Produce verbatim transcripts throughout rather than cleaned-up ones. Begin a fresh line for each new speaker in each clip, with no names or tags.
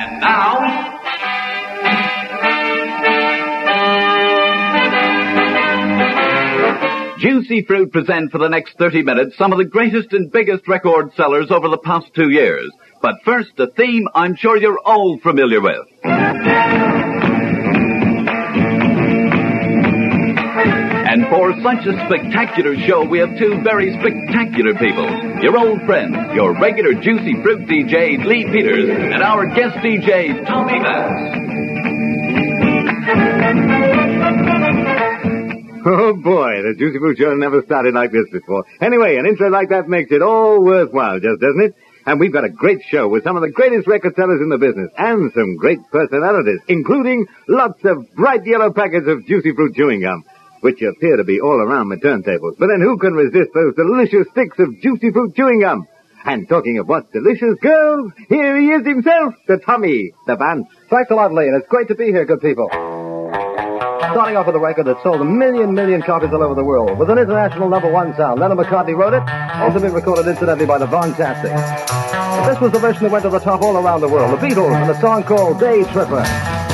And now... Juicy Fruit present for the next thirty minutes some of the greatest and biggest record sellers over the past two years. But first, a theme I'm sure you're all familiar with. And for such a spectacular show, we have two very spectacular people. Your old friends, your regular Juicy Fruit D J, Lee Peters, and our guest D J, Tommy Bass.
Oh, boy, the Juicy Fruit Show never started like this before. Anyway, an intro like that makes it all worthwhile, just doesn't it? And we've got a great show with some of the greatest record sellers in the business and some great personalities, including lots of bright yellow packets of Juicy Fruit chewing gum, which appear to be all around the turntables. But then who can resist those delicious sticks of Juicy Fruit chewing gum? And talking of what's delicious, girls, here he is himself, the Tommy, the Vance.
Thanks a lot, Lee, and it's great to be here, good people. Starting off with a record that sold a million, million copies all over the world, with an international number one sound. Lennon McCartney wrote it, also been recorded incidentally by the Von Tastic. But this was the version that went to the top all around the world, the Beatles, and a song called Day Tripper.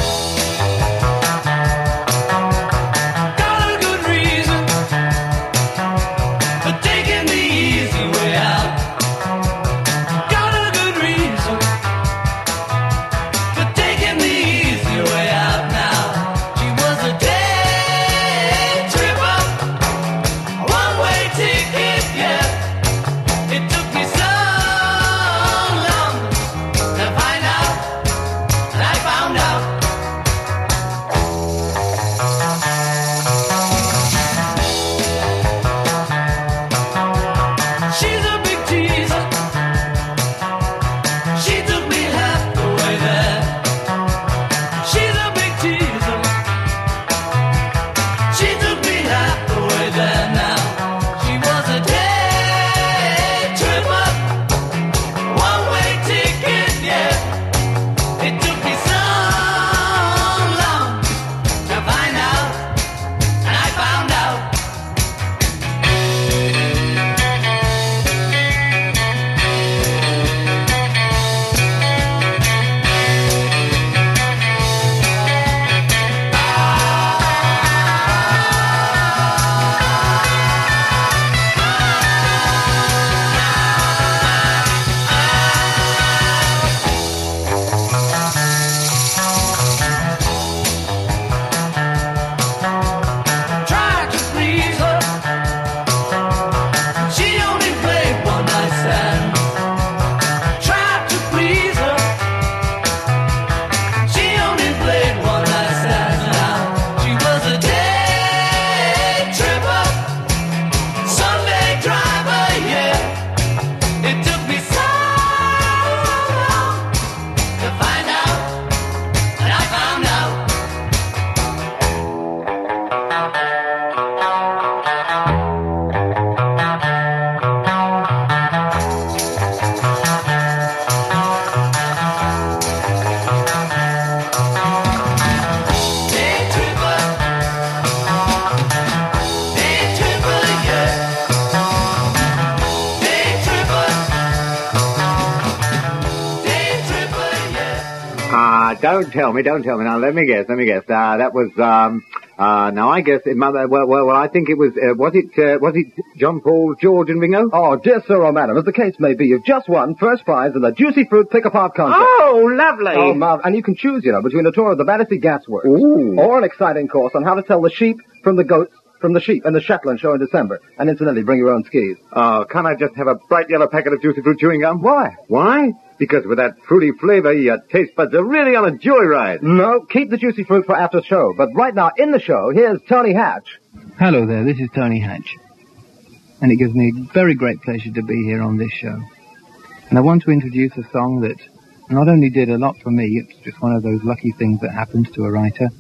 Don't tell me, don't tell me. Now, let me guess, let me guess. Uh, that was, um, uh, now I guess, it, well, well, well, I think it was, uh, was it, uh, was it John, Paul, George and Ringo?
Oh, dear sir or madam, as the case may be, you've just won first prize in the Juicy Fruit Pick-a-Pop contest.
Oh, lovely.
Oh, Marv, and you can choose, you know, between a tour of the Battersea Gas Works
Ooh.
or an exciting course on how to tell the sheep from the goats from the sheep and the Shetland show in December. And incidentally, bring your own skis.
Oh, can't I just have a bright yellow packet of Juicy Fruit chewing gum?
Why?
Why? Because with that fruity flavor, your taste buds are really on a joyride.
No, keep the Juicy Fruit for after show. But right now, in the show, here's Tony Hatch.
Hello there, this is Tony Hatch. And it gives me very great pleasure to be here on this show. And I want to introduce a song that not only did a lot for me, it's just one of those lucky things that happens to a writer,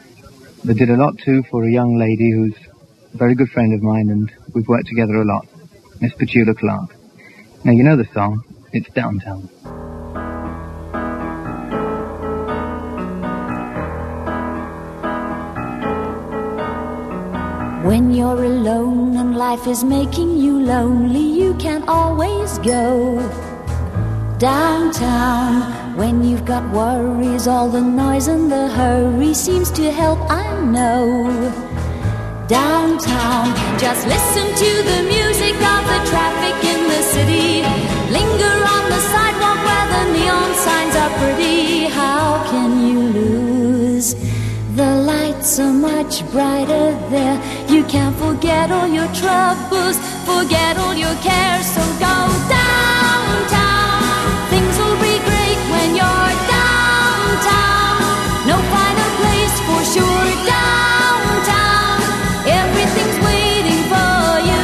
but did a lot too for a young lady who's a very good friend of mine, and we've worked together a lot, Miss Petula Clark. Now, you know the song. It's Downtown.
When you're alone and life is making you lonely, you can always go downtown When you've got worries, all the noise and the hurry seems to help, I know. Downtown, just listen to the music of the traffic in the city. Linger on the sidewalk where the neon signs are pretty. How can you lose? The lights are much brighter there. You can't forget all your troubles, forget all your cares. So go downtown. Things will be great when you're downtown. No finer place for sure. Downtown, everything's waiting for you.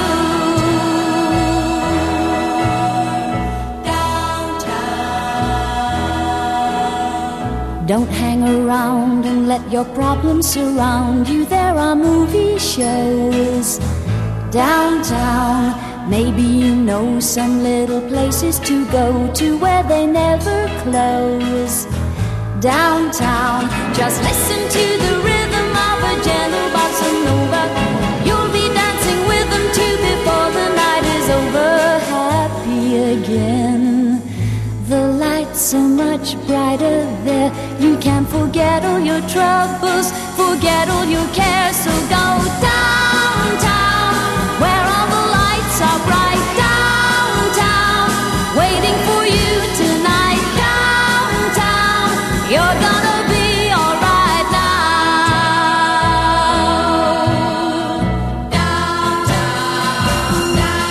Downtown. Don't hang around and let your problems surround you. There are movie shows downtown. Maybe you know some little places to go to where they never close. Downtown, just listen to the rhythm of a gentle bossa nova. You'll be dancing with them too before the night is over. Happy again. The lights are much brighter there. You can't forget all your troubles, forget all your cares. So go downtown, where all the lights are bright. Downtown, waiting for you tonight. Downtown, you're gonna be alright now. Downtown,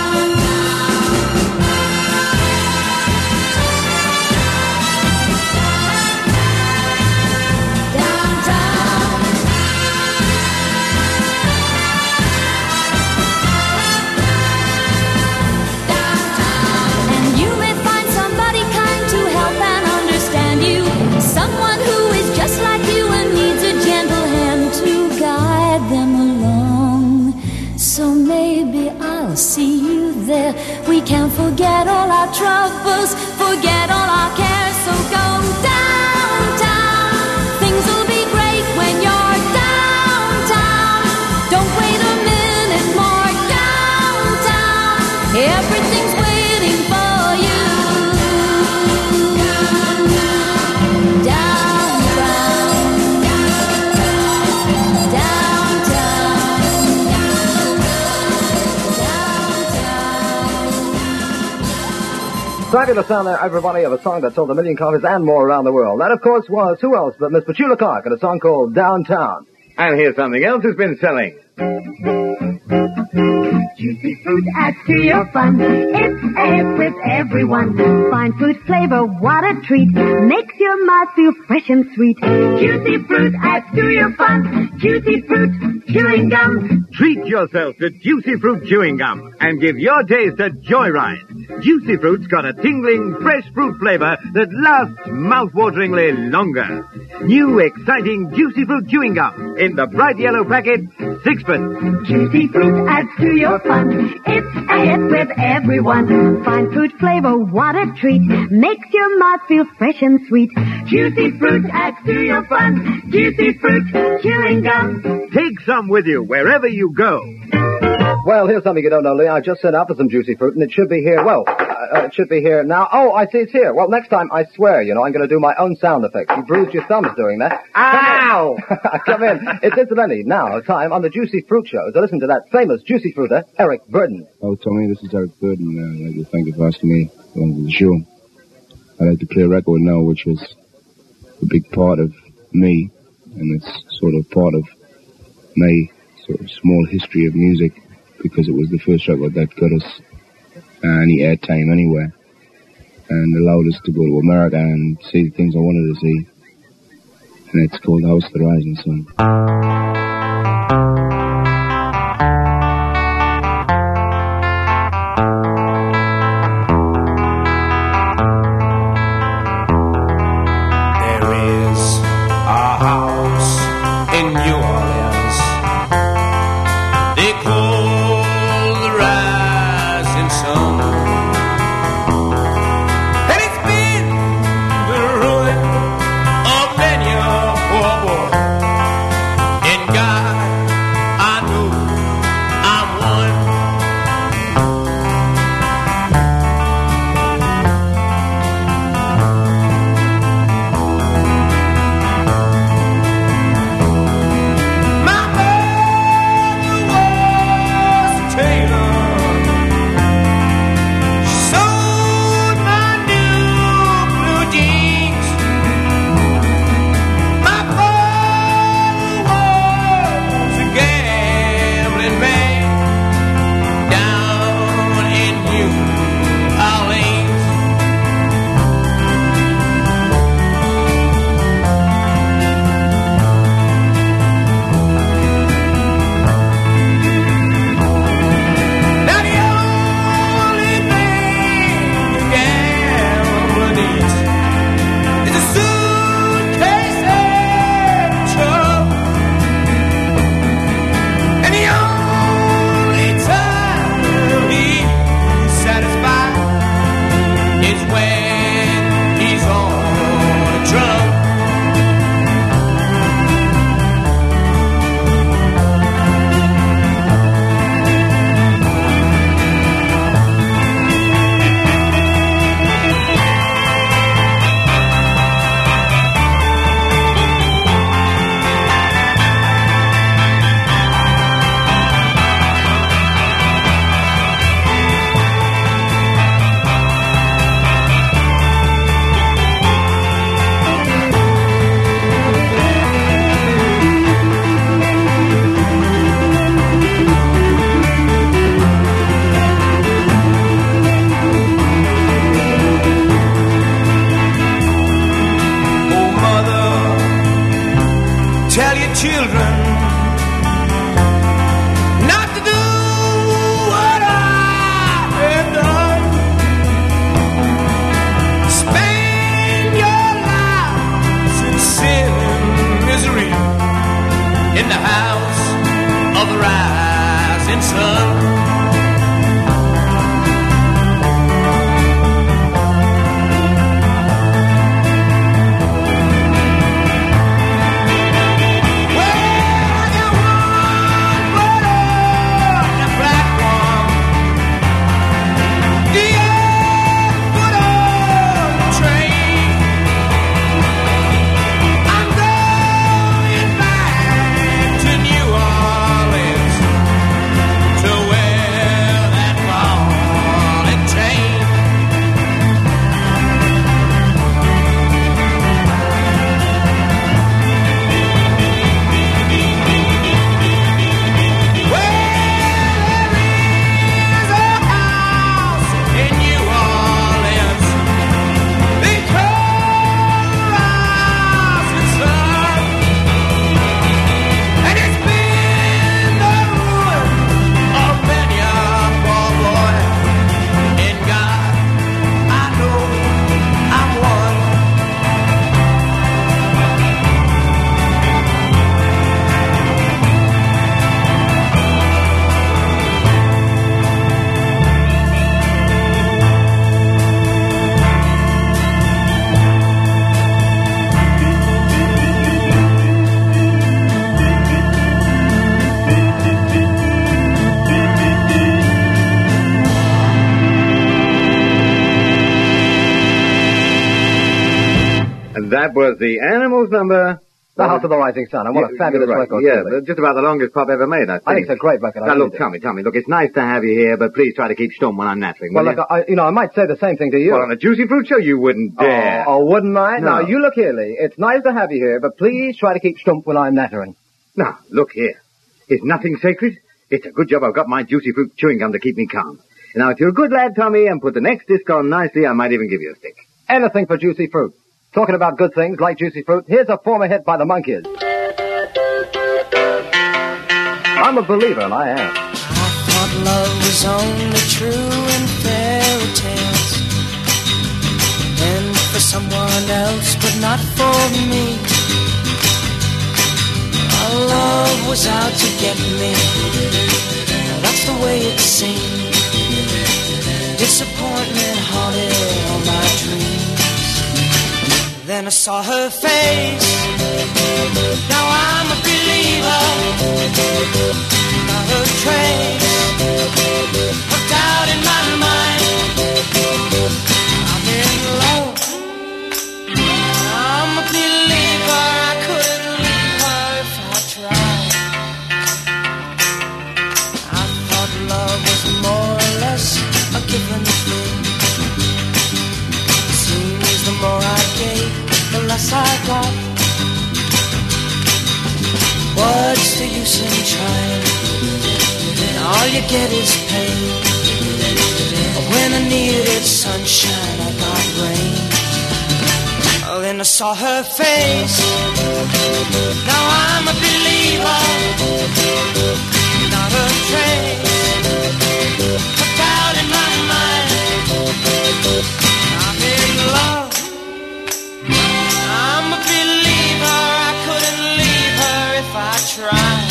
and you may find somebody kind to help and understand you. Someone who is just like you and needs a gentle hand to guide them along. So maybe I'll see you there. We can forget all our troubles, forget all our cares. So go downtown. Things will be great when you're downtown. Don't wait a minute more. Downtown, everything's waiting for you. Downtown, downtown, downtown.
Fabulous sound there, everybody, of a song that sold a million copies and more around the world. That, of course, was who else but Miss Petula Clark and a song called Downtown.
And here's something else that's been selling.
Juicy fruit adds to your fun. It's A with everyone. Fine fruit flavor, what a treat. Makes your mouth feel fresh and sweet. Juicy fruit adds to your fun. Juicy fruit chewing gum.
Treat yourself to Juicy Fruit Chewing Gum and give your taste a joyride. Juicy Fruit's got a tingling, fresh fruit flavor that lasts mouth-wateringly longer. New, exciting Juicy Fruit Chewing Gum in the bright yellow packet, sixpence.
Juicy fruit adds to your fun. It's a hit with everyone. Fine fruit flavor, what a treat. Makes your mouth feel fresh and sweet. Juicy fruit adds to your fun. Juicy fruit chewing gum.
Take some with you wherever you go.
Well, here's something you don't know, Lee. I just sent out for some Juicy Fruit, and it should be here. Well, uh, it should be here now. Oh, I see it's here. Well, next time, I swear, you know, I'm going to do my own sound effects. You bruised your thumbs doing that.
Ow!
Come in. It's incidentally now time on the Juicy Fruit Show to listen to that famous Juicy Fruiter, Eric Burden.
Oh, Tony, this is Eric Burden. Uh, I'd like to thank you for asking me along to the show. I'd like to play a record now, which was a big part of me, and it's sort of part of my sort of small history of music, because it was the first record that got us uh, any airtime anywhere and allowed us to go to America and see the things I wanted to see. And it's called House of the Rising Sun.
There is a house in New Orleans they call the Rising Sun, and it's been the ruin of many a poor boy. In God, I know I'm one. children not to do what I have done. Spend your lives in sin and misery in the house of the rising sun.
That was the Animals number.
The House of the Rising Sun. And what a fabulous
right.
record.
Yeah,
really.
just about the longest pop ever made, I think.
I think it's a great record.
Now,
I
look,
really
Tommy, Tommy, look, it's nice to have you here, but please try to keep stum when I'm nattering,
Well,
will
look,
you?
I, you know, I might say the same thing to you.
Well, on a Juicy Fruit show, you wouldn't dare.
Oh, oh, wouldn't I?
No.
Now, you look here, Lee. It's nice to have you here, but please try to keep stump when I'm nattering.
Now, look here. Is nothing sacred? It's a good job I've got my Juicy Fruit chewing gum to keep me calm. Now, if you're a good lad, Tommy, and put the next disc on nicely, I might even give you a stick.
Anything for Juicy Fruit. Talking about good things like Juicy Fruit, here's a former hit by the Monkees. I'm a believer, and I am.
I thought love was only true in fairy tales, and for someone else, but not for me. Our love was out to get me. That's the way it seemed. Disappointment haunted all my dreams. Then I saw her face. Now I'm a believer. Not a trace of doubt in my mind. I'm in love. I'm a believer. I couldn't leave her if I tried. I thought love was more or less a given thing. Seems the more I gave, the less I got. What's the use in trying? And all you get is pain. When I needed sunshine, I got rain. Oh, then I saw her face. Now I'm a believer. Not a trace of doubt in my mind. I'm in love. I'm a believer. I couldn't leave her if I tried.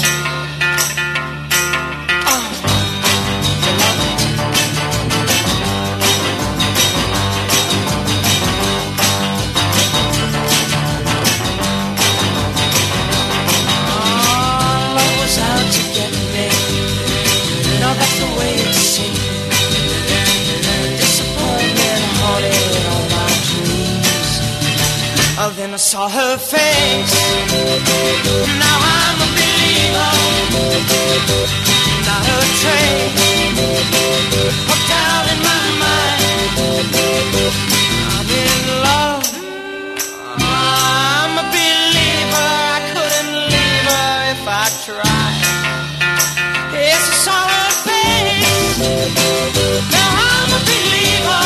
Then I saw her face. Now I'm a believer. Not a trace of doubt in my mind. I'm in love. I'm a believer. I couldn't leave her if I tried. Yes, I saw her face. Now I'm a believer.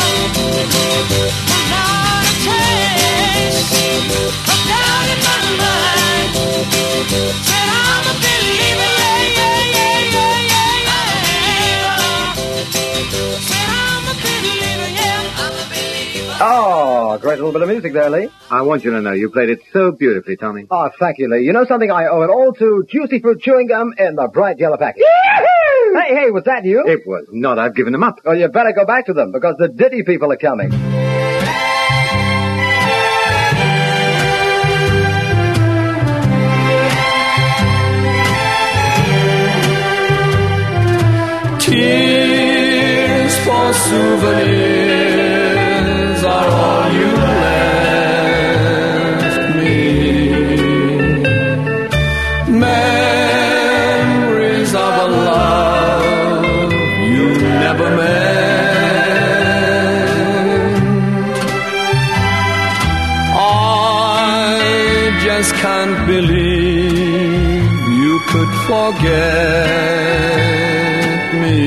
Not a trace of doubt in my mind.
great little bit of music there, Lee.
I want you to know you played it so beautifully, Tommy.
Oh, thank you, Lee. You know something? I owe it all to Juicy Fruit Chewing Gum in the bright yellow package. Hey, hey, was that you?
It was not. I've given them up.
Well, you better go back to them, because the Diddy people are coming.
Tears for souvenirs are all you left me. Memories of a love you never meant. I just can't believe you could forget me.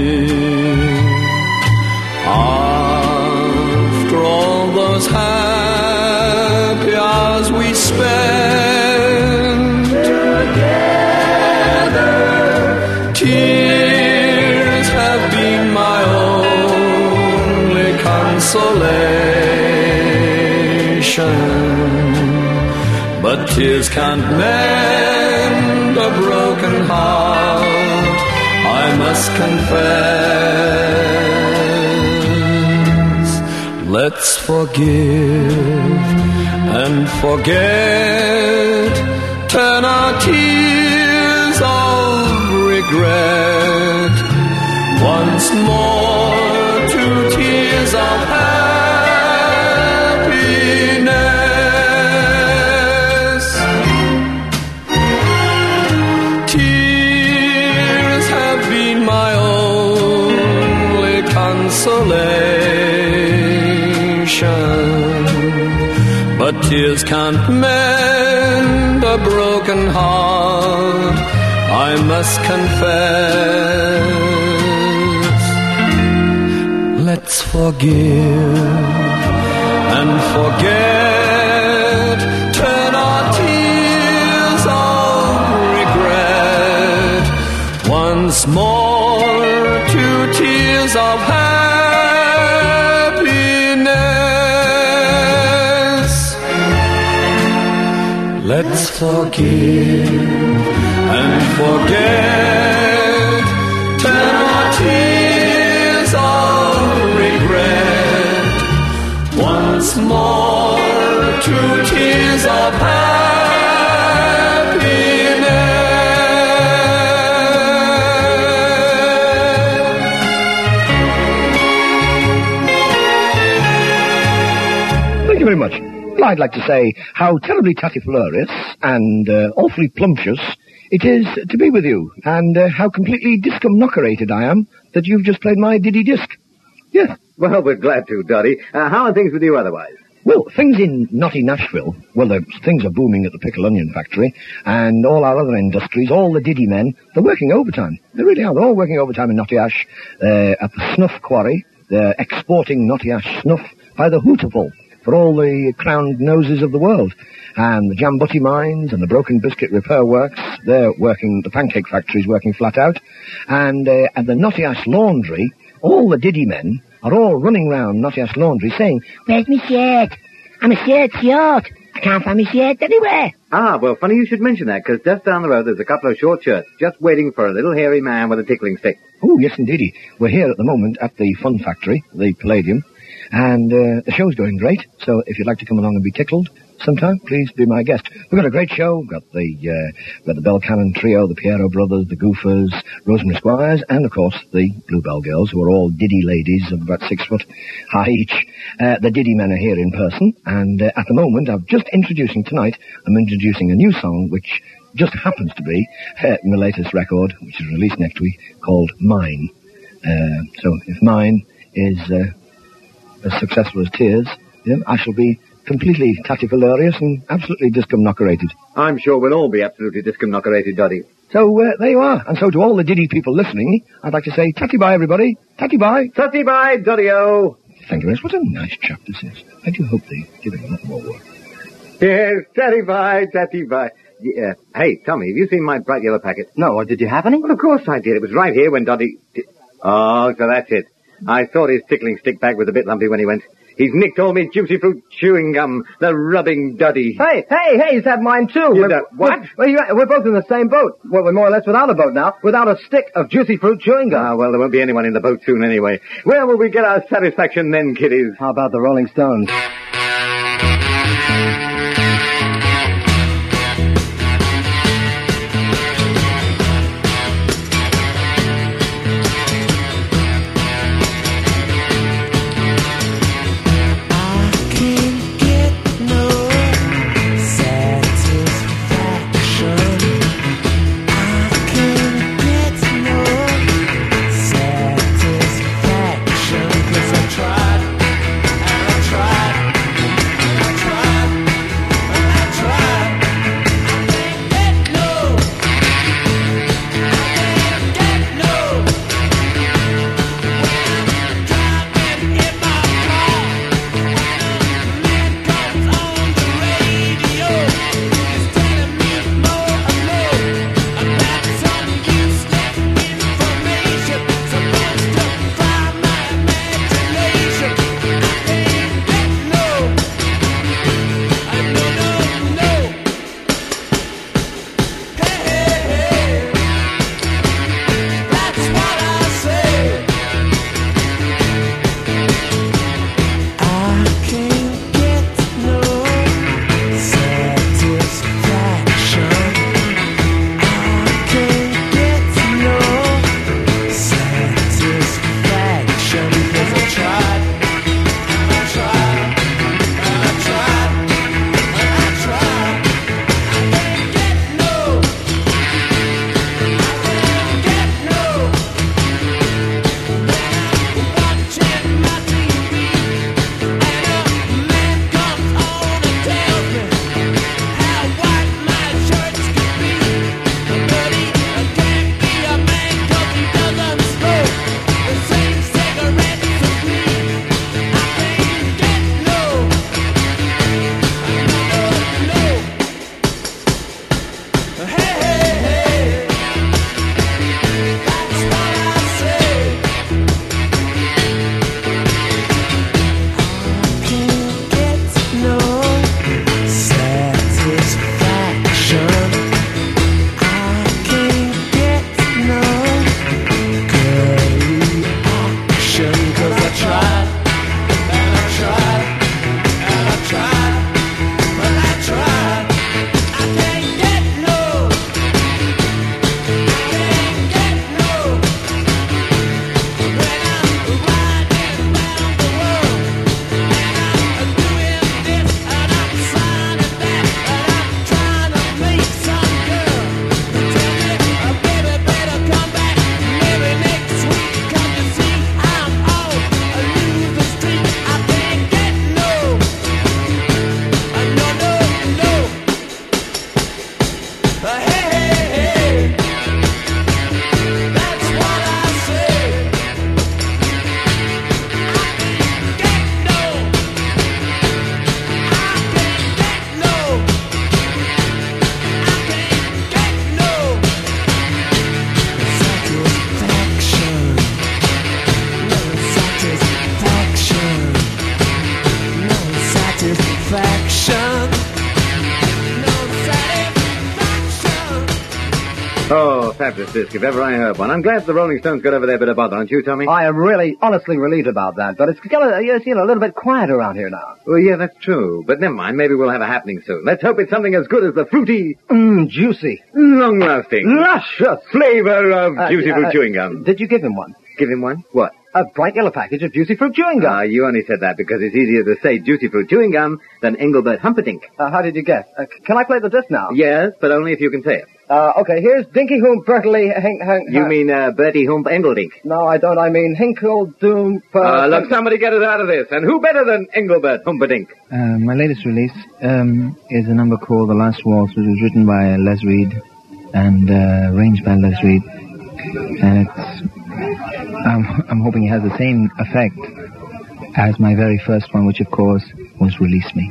After all those happy hours we spent together, tears have been my only consolation. But tears can't mend a broken heart, I must confess. Let's forgive and forget, turn our tears of regret once more to tears of happiness. Tears have been my only consolation, but tears can't mend a broken heart, I must confess. Let's forgive and forget, turn our tears of regret once more to tears of happiness. Let's forgive and forget, turn our tears of regret once more to tears of happiness.
Thank you very much. Well, I'd like to say how terribly tattiflurious and uh, awfully plumptious it is to be with you, and uh, how completely discomnockerated I am that you've just played my Diddy disc. Yes.
Well, we're glad to, Dottie. Uh, how are things with you otherwise?
Well, things in naughty Nashville, well, the, things are booming at the Pickle Onion Factory, and all our other industries, all the Diddy men, they're working overtime. They really are. They're all working overtime in Knotty Ash, uh, at the snuff quarry. They're exporting Knotty Ash snuff by the hootful for all the crowned noses of the world. And the Jambutti mines and the Broken Biscuit Repair Works, they're working, the pancake factory's working flat out. And, uh, and the Knotty Ash Laundry, all the Diddy men are all running round Knotty Ash Laundry saying, "Where's my shirt? I'm a shirt short. I can't find my shirt anywhere."
Ah, well, funny you should mention that, because just down the road there's a couple of short shirts just waiting for a little hairy man with a tickling stick.
Oh, yes, indeedy. We're here at the moment at the Fun Factory, the Palladium, and uh, the show's going great, so if you'd like to come along and be tickled sometime, please be my guest. We've got a great show. We've got the, uh, we've got the Bell Cannon Trio, the Piero Brothers, the Goofers, Rosemary Squires, and, of course, the Bluebell Girls, who are all Diddy ladies of about six foot high each. Uh, the Diddy men are here in person, and uh, at the moment, I'm just introducing tonight, I'm introducing a new song, which just happens to be uh, my latest record, which is released next week, called Mine. Uh, so if Mine is uh, as successful as Tears, you know, I shall be completely tattiflurious and absolutely discomnockerated.
I'm sure we'll all be absolutely discomnockerated, Dottie.
So, uh, there you are. And so to all the Diddy people listening, I'd like to say, tatty bye, everybody. Tatty bye.
Tatty bye, Dottie-o.
Thank you very much. What a nice chap this is. I do hope they give him a lot more work.
Yes, tatty bye, tatty bye. Yeah. Hey, Tommy, have you seen my bright yellow packet?
No, did you have any?
Well, of course I did. It was right here when Dottie... Di- oh, so that's it. I thought his tickling stick bag was a bit lumpy when he went. He's nicked all me Juicy Fruit chewing gum, the rubbing duddy.
Hey, hey, hey, he's had mine too.
You
We're-
done- what?
We're, we're, we're both in the same boat. Well, we're more or less without a boat now, without a stick of Juicy Fruit chewing gum.
Ah, well, there won't be anyone in the boat soon anyway. Where will we get our satisfaction then, kiddies?
How about the Rolling Stones?
Oh, fabulous disc, if ever I heard one. I'm glad the Rolling Stones got over their bit of bother, aren't you, Tommy?
I am really, honestly relieved about that, but it's kind of, you know, a little bit quiet around here now.
Well, yeah, that's true. But never mind, maybe we'll have a happening soon. Let's hope it's something as good as the fruity,
Mmm, juicy,
long-lasting,
luscious
flavor of
Uh,
Juicy
uh,
Fruit
uh,
chewing gum.
Did you give him one?
Give him one? What?
A bright yellow package of Juicy Fruit chewing gum.
Ah, you only said that because it's easier to say Juicy Fruit chewing gum than Engelbert Humperdinck.
Uh, how did you guess? Uh, c- can I play the disc now?
Yes, but only if you can say it.
Uh, okay, here's Dinky Hoom Bertley Hink Hink.
You mean uh, Bertie Hump Engeldink?
No, I don't. I mean Hinkle Doom. Per-
Uh, look, somebody get us out of this. And who better than Engelbert Humperdinck?
Uh, my latest release um, is a number called The Last Waltz, which was written by uh, Les Reed and uh, arranged by Les Reed. And it's, I'm, I'm hoping it has the same effect as my very first one, which of course was Release Me.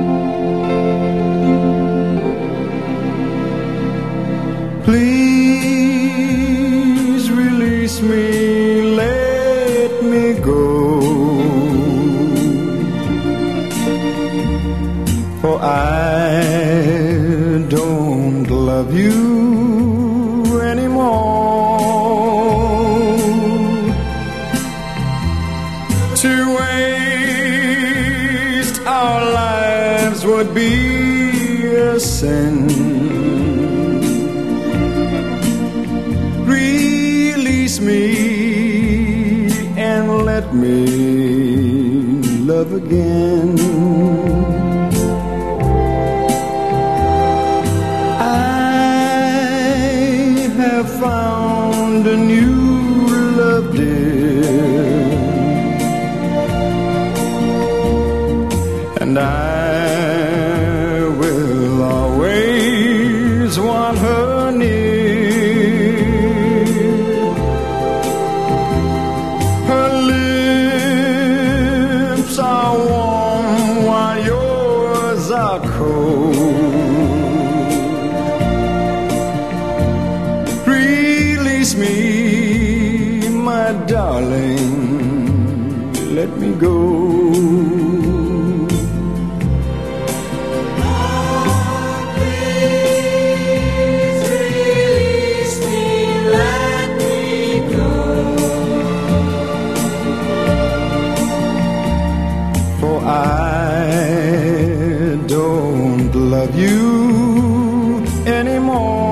Please
me go. For I don't love you anymore. To waste our lives would be a sin. Release me and let me love again. Found a new love, dear, and I will always want her near. Her lips are warm while yours are cold. Release me, my darling, let me go.
Oh, please release me, let me go.
For I don't love you anymore.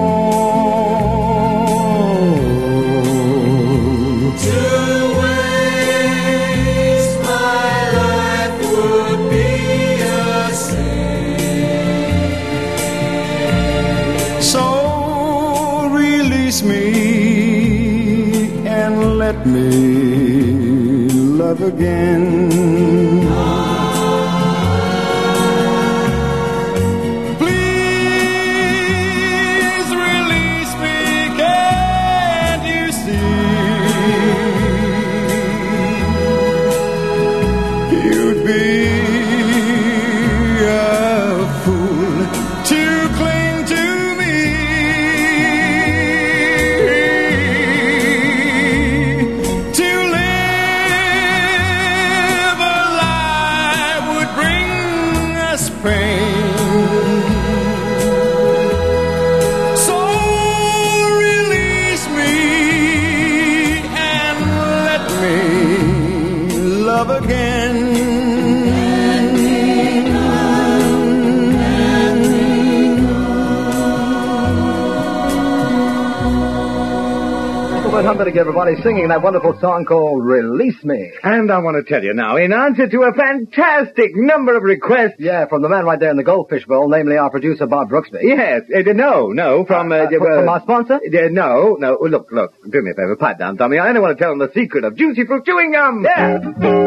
Me and let me love again. Please release me, can't you see? You'd be a fool to cling to me. So release me and let me love again.
Well, I'm going to get everybody singing that wonderful song called Release Me.
And I want to tell you now, in answer to a fantastic number of requests.
Yeah, from the man right there in the goldfish bowl, namely our producer, Bob Brooksby.
Yes, uh, no, no, from... Uh,
Uh, uh, from- from our sponsor?
Uh, no, no, look, look, do me a favor, pipe down, Tommy. I only want to tell them the secret of Juicy Fruit Chewing Gum.
Yeah.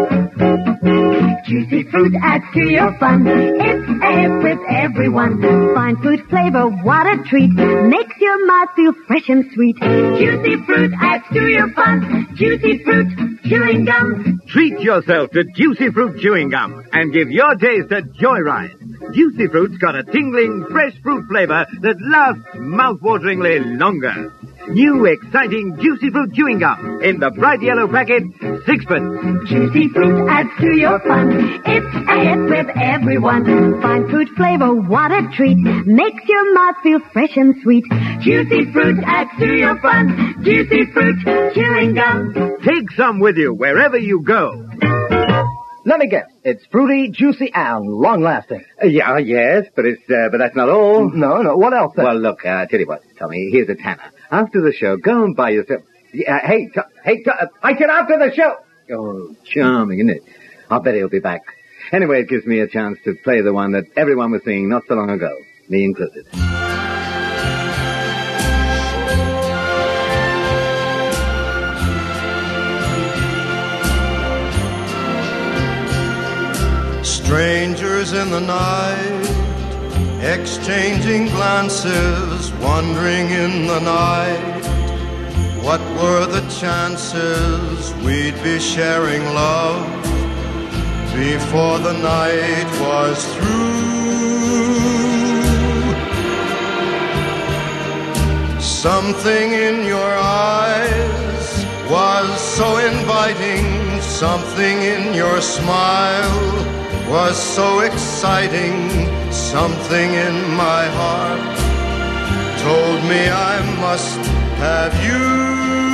Juicy fruit adds to your fun. It's a hit with everyone. Fine fruit flavor, what a treat. Makes your mouth feel fresh and sweet. Juicy fruit adds to your fun. Juicy fruit chewing gum.
Treat yourself to Juicy Fruit Chewing Gum and give your taste a joyride. Juicy Fruit's got a tingling, fresh fruit flavor that lasts mouth-wateringly longer. New, exciting Juicy Fruit Chewing Gum in the bright yellow packet, sixpence.
Juicy fruit adds to your fun. It's a hit with everyone. Fine fruit flavor, what a treat. Makes your mouth feel fresh and sweet. Juicy fruit adds to your fun. Juicy fruit chewing gum.
Take some with you wherever you go.
Let me guess. It's fruity, juicy, and long-lasting.
Uh, yeah, yes, but it's uh, but that's not all.
No, no. What else then?
Well, look, uh, tell you what, Tommy. Here's a tanner. After the show, go and buy yourself. Uh, hey, to- hey, to- uh, I said after the show. Oh, charming, isn't it? I bet he'll be back. Anyway, it gives me a chance to play the one that everyone was singing not so long ago, me included.
Strangers in the night, exchanging glances, wandering in the night. What were the chances we'd be sharing love before the night was through? Something in your eyes was so inviting,
Something in your smile was so exciting. Something in my heart told me I must have you.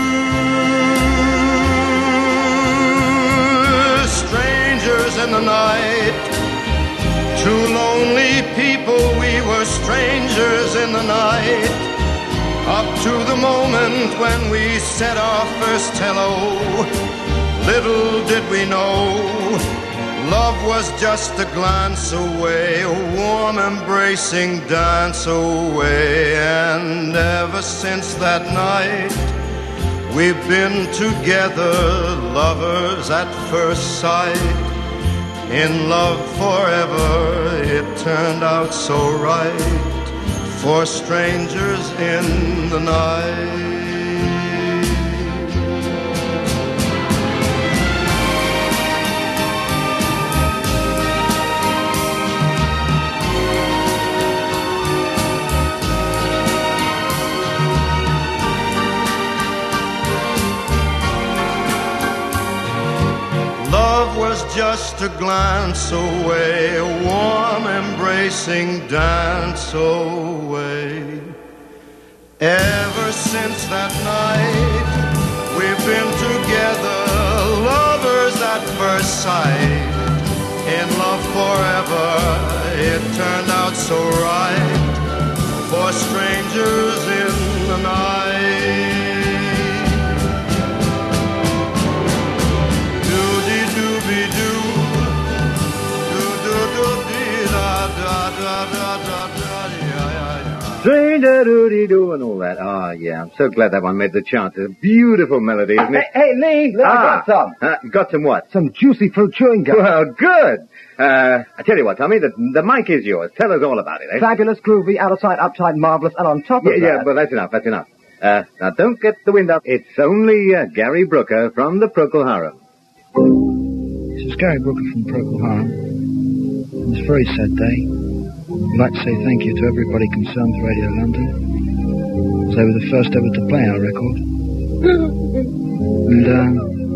Strangers in the night, two lonely people, we were strangers in the night. Up to the moment when we said our first hello, little did we know, love was just a glance away, a warm embracing dance away. And ever since that night, we've been together, lovers at first sight. In love forever, it turned out so right, for strangers in the night. Love was just a glance away, a warm embracing dance away. Ever since that night, we've been together, lovers at first sight. In love forever, it turned out so right, for strangers in the night.
Doo-doo-doo-doo and all that. Ah, yeah, I'm so glad that one made the chart. It's a beautiful melody, isn't it?
Hey, hey Lee, Lee,
ah,
I got some.
Uh, got some what?
Some juicy fruit chewing gum.
Well, good. Uh, I tell you what, Tommy, the, the mic is yours. Tell us all about it, eh?
Fabulous, groovy, out of sight, upside, marvelous, and on top of
yeah,
that...
Yeah, but that's enough, that's enough. Uh, now don't get the wind up. It's only uh, Gary Brooker from the Procol Harum.
This is Gary Brooker from Procol Harum. It's a very sad day. I'd like to say thank you to everybody concerned with Radio London. They were the first ever to play our record. And uh,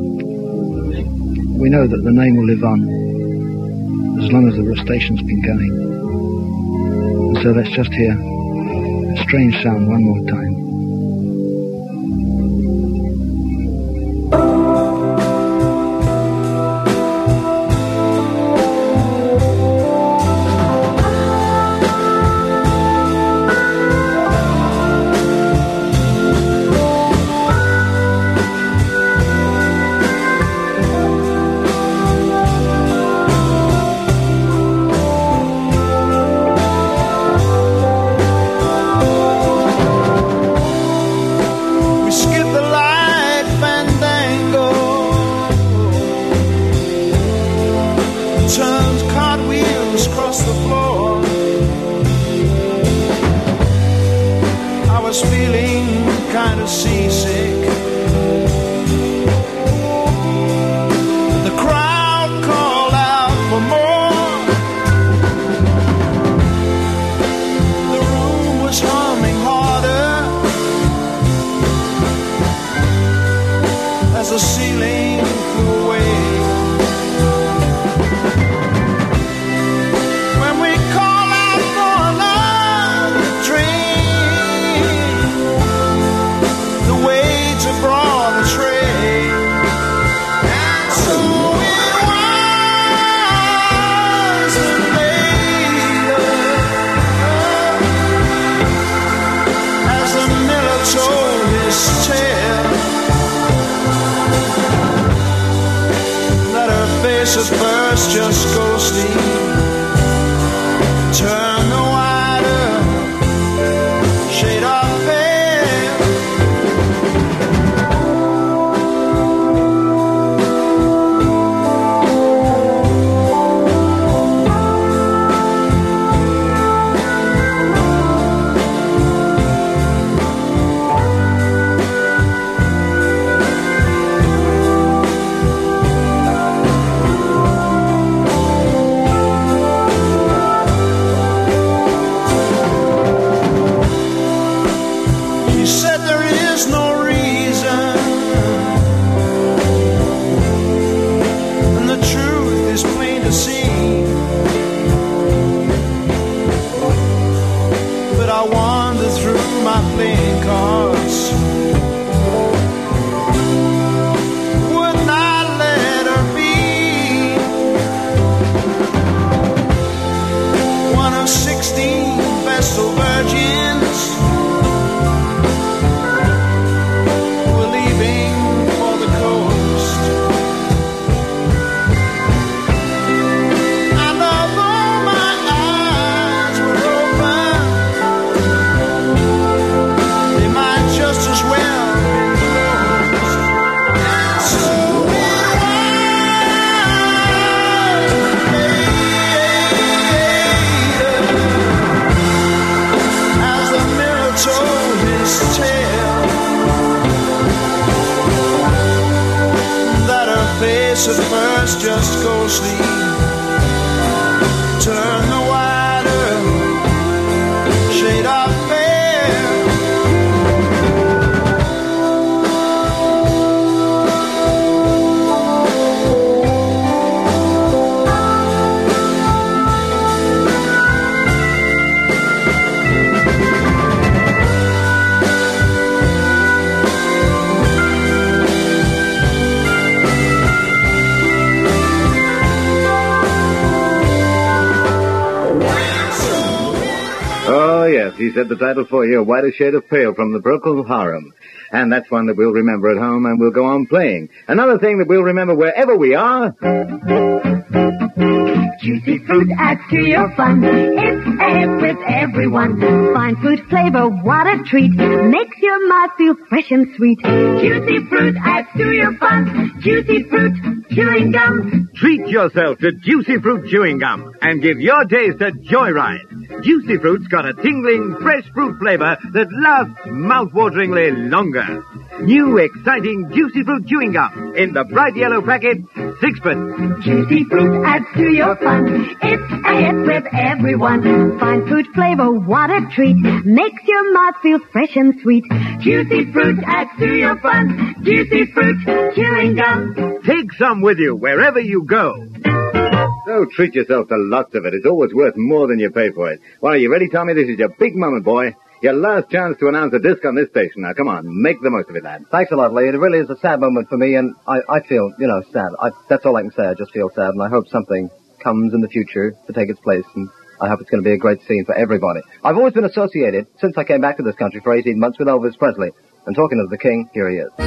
we know that the name will live on as long as the station's been going. And so let's just hear a strange sound one more time.
At first just ghostly, turn the wider shade of
So first just go sleep. Turn the wider shade of pale.
Oh, yes, he said the title for you, A Whiter Shade of Pale from the Procol Harum. And that's one that we'll remember at home and we'll go on playing. Another thing that we'll remember wherever we are.
Juicy fruit adds to your fun. It's A with everyone. Fine fruit flavor, what a treat. Makes your mouth feel fresh and sweet. Juicy fruit adds to your fun. Juicy fruit chewing gum.
Treat yourself to Juicy Fruit Chewing Gum and give your taste a joyride. Juicy Fruit's got a tingling, fresh fruit flavor that lasts mouth-wateringly longer. New, exciting Juicy Fruit Chewing Gum in the bright yellow packet, sixpence.
Juicy fruit adds to your fun. It's A with everyone. Fine fruit flavor, what a treat. Makes your mouth feel fresh and sweet. Juicy fruit adds to your fun. Juicy fruit chewing gum.
Take some with you wherever you go. So treat yourself to lots of it. It's always worth more than you pay for it. Well, are you ready, Tommy? This is your big moment, boy. Your last chance to announce a disc on this station. Now, come on, make the most of it, lad.
Thanks a lot, Lee. It really is a sad moment for me, and I, I feel, you know, sad. I, that's all I can say. I just feel sad, and I hope something comes in the future to take its place, and I hope it's going to be a great scene for everybody. I've always been associated, since I came back to this country for eighteen months, with Elvis Presley. And talking of the king, here he is.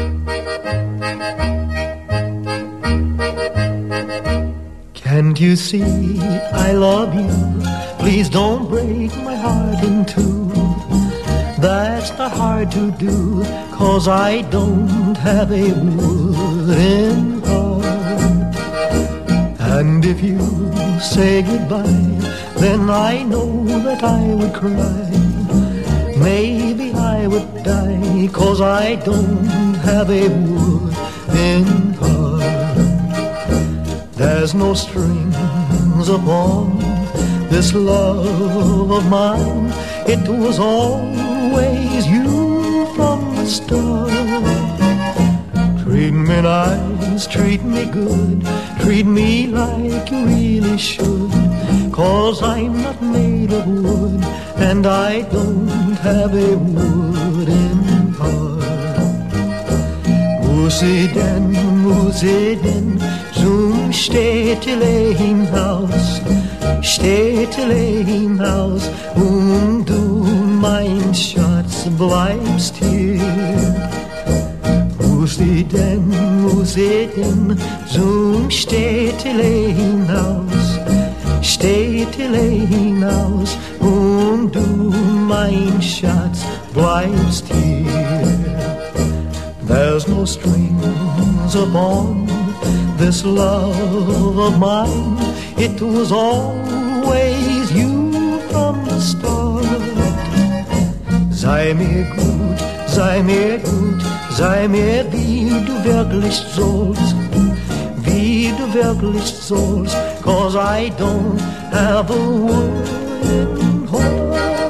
Can't you see I love you? Please don't break my heart in two. That's not hard to do, 'cause I don't have a wooden heart. And if you say goodbye, then I know that I would cry. Maybe I would die, 'cause I don't have a wooden heart. There's no strings upon this love of mine. It was always you from the start. Treat me nice, treat me good, treat me like you really should. 'Cause I'm not made of wood, and I don't have a wooden heart. Musi den, musi den, zum Städtelein-Haus, Städtelein-Haus, und du, mein Schatz, bleibst hier. Muss ich denn, muss ich denn zum Städtelein-Haus, Städtelein-Haus, und du, mein Schatz, bleibst hier. There's no strings upon this love of mine. It was always you from the start. Sei mir gut, sei mir gut, sei mir wie du wirklich sollst, wie du wirklich sollst, 'cause I don't have a wooden heart.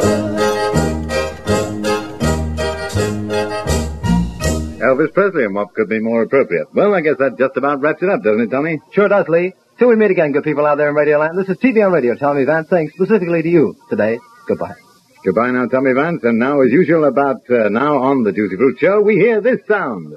Elvis Presley, and what could be more appropriate? Well, I guess that just about wraps it up, doesn't it, Tommy?
Sure does, Lee. Till we meet again, good people out there in Radio Land. This is T V on Radio, Tommy Vance, saying specifically to you today, goodbye.
Goodbye now, Tommy Vance, and now, as usual, about uh, now on the Juicy Fruit Show, we hear this sound.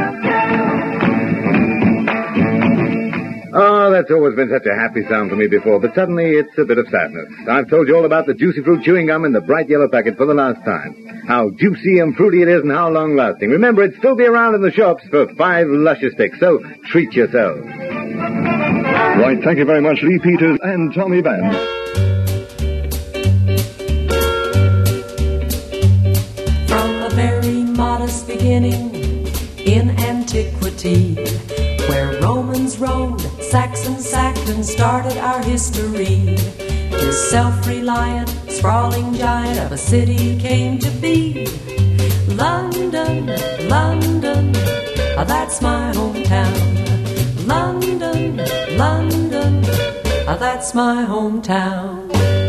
Oh, that's always been such a happy sound for me before, but suddenly it's a bit of sadness. I've told you all about the Juicy Fruit chewing gum in the bright yellow packet for the last time. How juicy and fruity it is and how long-lasting. Remember, it'll still be around in the shops for five luscious sticks, so treat yourselves.
Right, thank you very much, Lee Peters and Tommy Vance.
From a very modest beginning in antiquity, where Romans roamed, Saxons sacked, and started our history, this self-reliant, sprawling giant of a city came to be. London, London, that's my hometown. London, that's my hometown.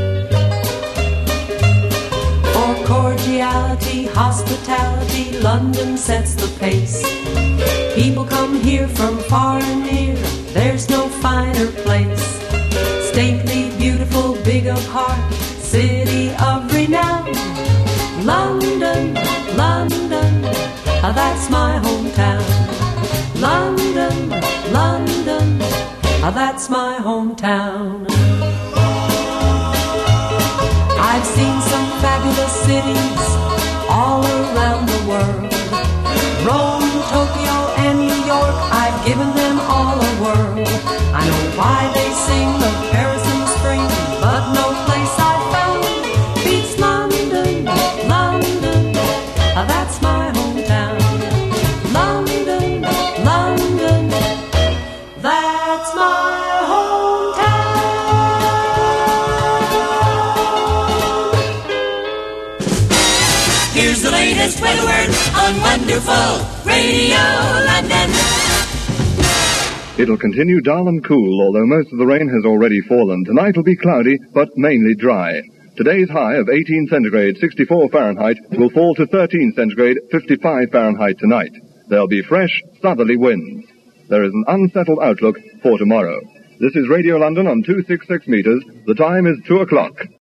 For cordiality, hospitality, London sets the pace. People come here from far and near, there's no finer place. Stately, beautiful, big of heart, city of renown. London, London, ah, that's my hometown. London, London, ah, that's my hometown. I've seen some fabulous cities all around the world. Rome, Tokyo, and New York, I've given them all a whirl. I know why they sing of Paris in spring, but no place I've found beats London, London, ah, that's my hometown. London, London, that's my hometown.
Here's the latest weather word on Wonderful Radio London.
It'll continue dull and cool, although most of the rain has already fallen. Tonight will be cloudy, but mainly dry. Today's high of eighteen centigrade, sixty-four Fahrenheit, will fall to thirteen centigrade, fifty-five Fahrenheit tonight. There'll be fresh, southerly winds. There is an unsettled outlook for tomorrow. This is Radio London on two sixty-six meters. The time is two o'clock.